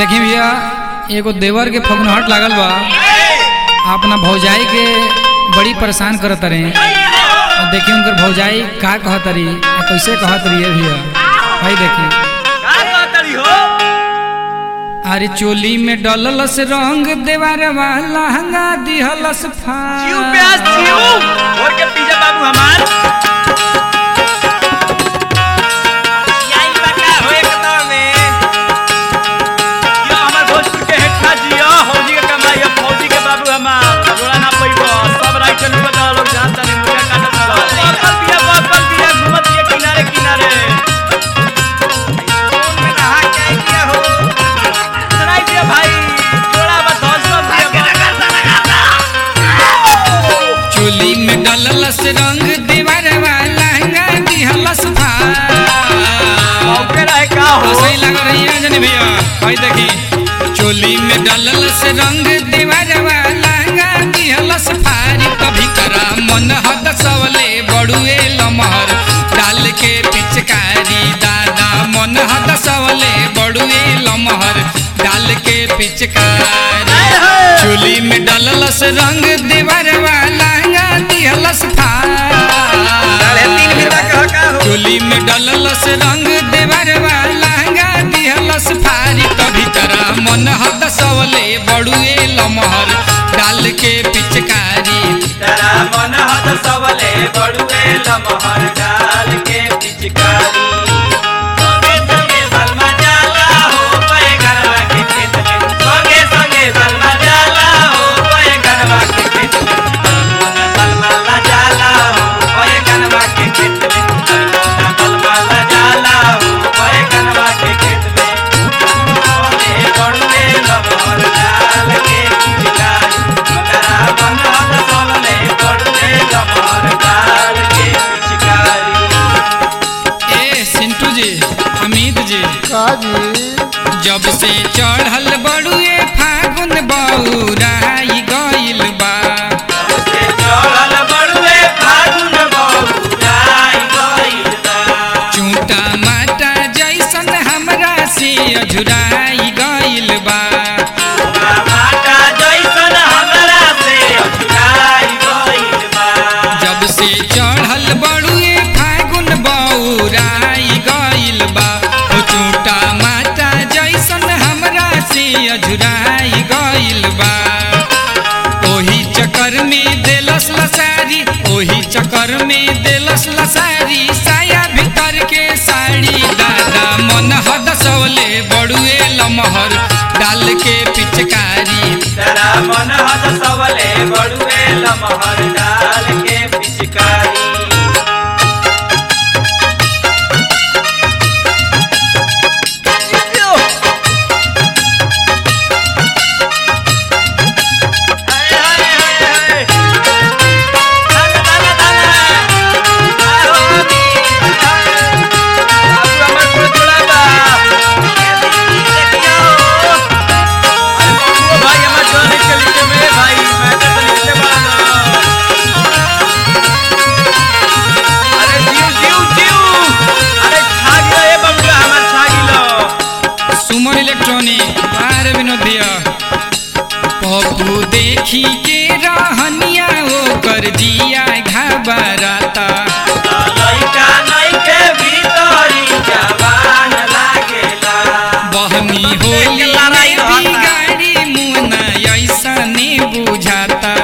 देखी भैया एगो देवर के फगुनहट लागल बा, अपना भौजाई के बड़ी परेशान करत रहे। देखी उनकर भौजाई का कहत रही आ कैसे कहत रही है भैया, भाई देखी। अरे चोली में डललस रंग देवार वाला हंगा दिहलस फाड़। और के पीछे बाबू हमार चोली में डललस रंग दीवार वाला हंगा दिहलस फाड़। सही लग रही है जनी भैया, भाई देखी। चोली में डललस रंग दीवार वाला हंगा दिहलस फाड़। कभी करा मन हद सवले बड़ुए लमहर डाल के पिचकारी दादा मन हद सवले बड़ुए लमहर डाल के पिचकारी। चोली में डललस रंग दीवार वाला दिहलस चोली में डललस रंग देवर वाला दिहलस फारी। कभी तरह मन हद सवले बड़ुए लमहर डाल के पिचकारी मन हद सवले बड़ुए लमहर डाल के पिचकारी। जब से चढ़ल बड़ुए फागुन बौराई गइल बा। चूटा माटा जैसन हमरा से अझुराई गइल बा। जब से चढ़ल बड़ुए फागुन बौराई गइल बा। चूटा माटा जैसन हमरा से अझुराई गइल बा। ओही चक्कर में देलस लसारी, ओही चक्कर में देलस लसारी साया भीतर के साड़ी दादा मन हद सवले बड़ुए लमहर डाल के पिचकारी मन हद सवले बड़ुए लमहर डाल के पिचकारी। पप्पू देखी के रहनिया ओकर जिया घबराता। बहनी होली में बिगाड़ी मुना ऐसा ने बुझाता।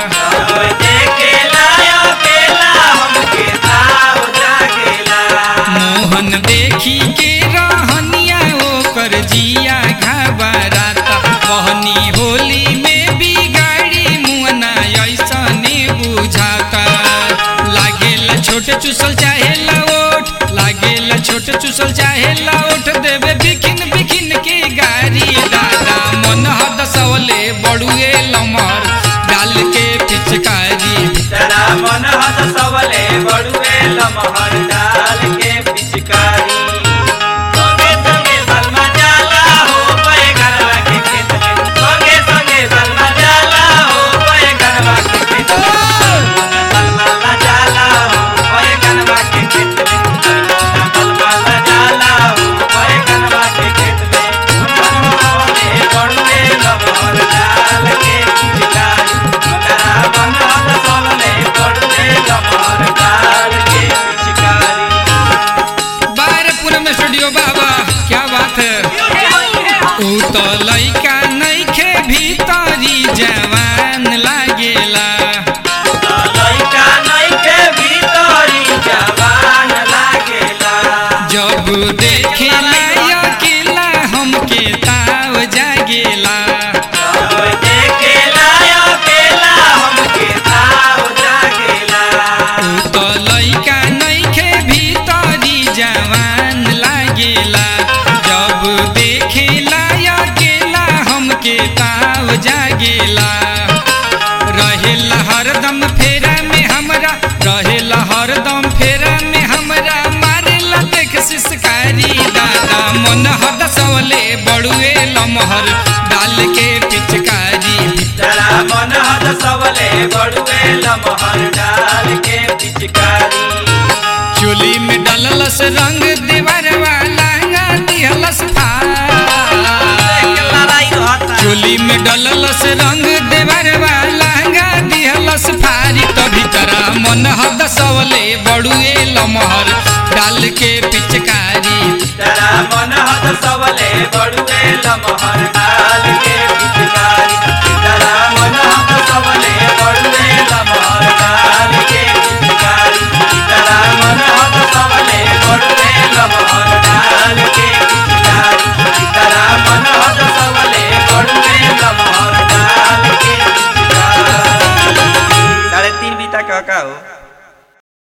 मोहन देखी के रहनिया ओकर जिया घबराता। बहनी होली में बिगाड़ी मुना ऐसा ने बुझाता। लागेला छोटे चुसल चाहे लाओट, लागेला छोटे चुसल चाहे लाओट देवे बिखिन बिखिन के गारी दादा मन लइका नइखे भीतरी जवान लागेला लइका नइखे भीतरी जवान लागेला जब देखेला अकेला हमके ताव जागेला जब देखेला अकेला हमके ताव जागेला उ तो लइका नइखे भीतरी जवान लागेला जब देखेला अकेला हमके ताव जागेला रहेला हरदम फेरा में हमरा रहेला हरदम फेरा में हमरा मारेला देख सिसकारी दादा मन हद सवले बड़ुए लमहर डाल के पिचकारी जरा मन हद सबले बड़ुए लमहर डाल के पिचकारी चोली में डललस रंग दीवार वाला दिहलस चोली में डललस रंग देवर वाला दिहलस फारी तभी तरा मन हद सवले बड़ुए लमहर डाल के पिचकारी जरा मन हद सबले बड़ुए लमहर डाल के पिचकारी जरा मन हद सबले बड़ुए लमहर डाल के पिचकारी जरा मन हद सबले बड़ुए लमहर डाल के पिचकारी जरा मन हद सबले बड़ुए लमहर डाल के पिचकारी 3:30 बीता का हो